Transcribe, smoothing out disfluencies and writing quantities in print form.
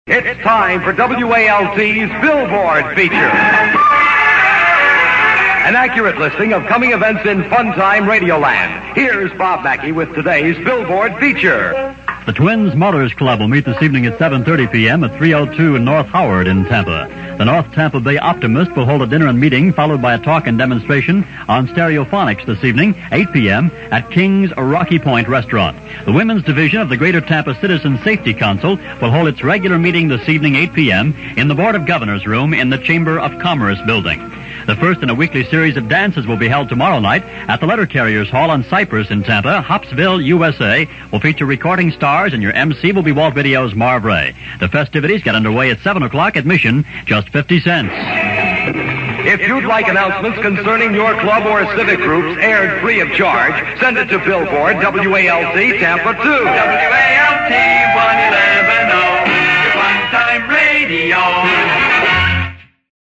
It's time for WALT's Billboard Feature. An accurate listing of coming events in Funtime Radioland. Here's Bob Mackey with today's Billboard Feature. The Twins Mothers Club will meet this evening at 7:30 p.m. at 302 North Howard in Tampa. The North Tampa Bay Optimist will hold a dinner and meeting followed by a talk and demonstration on Stereophonics this evening, 8 p.m. at King's Rocky Point Restaurant. The Women's Division of the Greater Tampa Citizen Safety Council will hold its regular meeting this evening, 8 p.m. in the Board of Governors Room in the Chamber of Commerce building. The first in a weekly series of dances will be held tomorrow night at the Letter Carriers Hall on Cypress in Tampa. Hopsville, USA will feature recording stars, and your MC will be Walt Video's Marv Ray. The festivities get underway at 7 o'clock. Admission, just 50 cents. If you'd like announcements concerning your club or civic groups aired free of charge, send it to Billboard, WALT, Tampa 2. WALT 111, your Funtime Radio.